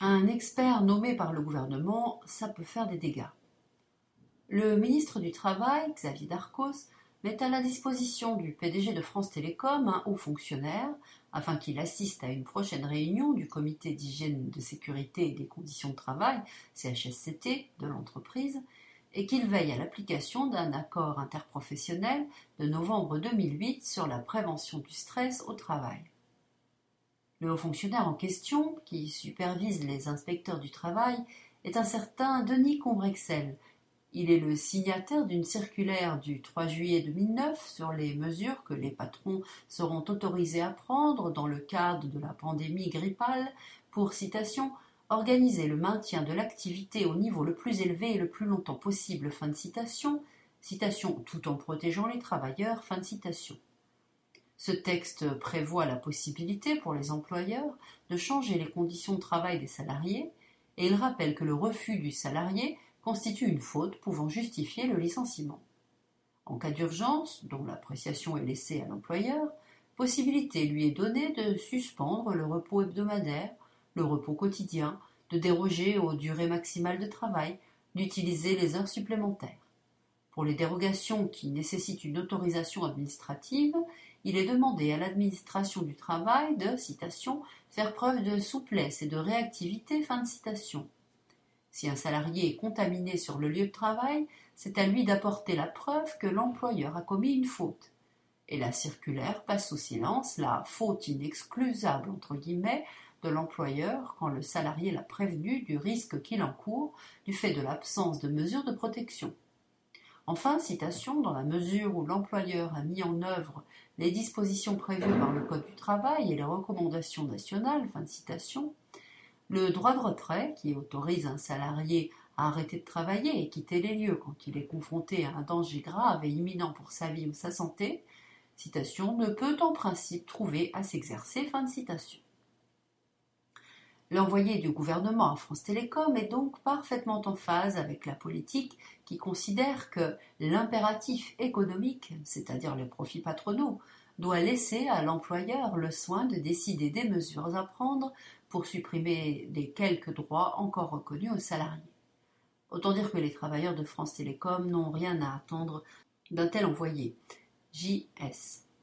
Un expert nommé par le gouvernement, ça peut faire des dégâts. Le ministre du Travail, Xavier Darcos, met à la disposition du PDG de France Télécom un haut fonctionnaire afin qu'il assiste à une prochaine réunion du comité d'hygiène de sécurité et des conditions de travail, CHSCT, de l'entreprise, et qu'il veille à l'application d'un accord interprofessionnel de novembre 2008 sur la prévention du stress au travail. Le haut fonctionnaire en question, qui supervise les inspecteurs du travail, est un certain Denis Combrexel. Il est le signataire d'une circulaire du 3 juillet 2009 sur les mesures que les patrons seront autorisés à prendre dans le cadre de la pandémie grippale pour, citation, organiser le maintien de l'activité au niveau le plus élevé et le plus longtemps possible, fin de citation, tout en protégeant les travailleurs, fin de citation. Ce texte prévoit la possibilité pour les employeurs de changer les conditions de travail des salariés et il rappelle que le refus du salarié constitue une faute pouvant justifier le licenciement. En cas d'urgence, dont l'appréciation est laissée à l'employeur, possibilité lui est donnée de suspendre le repos hebdomadaire, le repos quotidien, de déroger aux durées maximales de travail, d'utiliser les heures supplémentaires. Pour les dérogations qui nécessitent une autorisation administrative, il est demandé à l'administration du travail de, citation, faire preuve de souplesse et de réactivité, fin de citation. Si un salarié est contaminé sur le lieu de travail, c'est à lui d'apporter la preuve que l'employeur a commis une faute. Et la circulaire passe sous silence la faute inexcusable entre guillemets de l'employeur quand le salarié l'a prévenu du risque qu'il encourt du fait de l'absence de mesures de protection. Enfin, citation, dans la mesure où l'employeur a mis en œuvre les dispositions prévues par le Code du travail et les recommandations nationales, fin de citation, le droit de retrait, qui autorise un salarié à arrêter de travailler et quitter les lieux quand il est confronté à un danger grave et imminent pour sa vie ou sa santé, citation, ne peut en principe trouver à s'exercer, fin de citation. L'envoyé du gouvernement à France Télécom est donc parfaitement en phase avec la politique qui considère que l'impératif économique, c'est-à-dire les profits patronaux, doit laisser à l'employeur le soin de décider des mesures à prendre pour supprimer les quelques droits encore reconnus aux salariés. Autant dire que les travailleurs de France Télécom n'ont rien à attendre d'un tel envoyé. JS.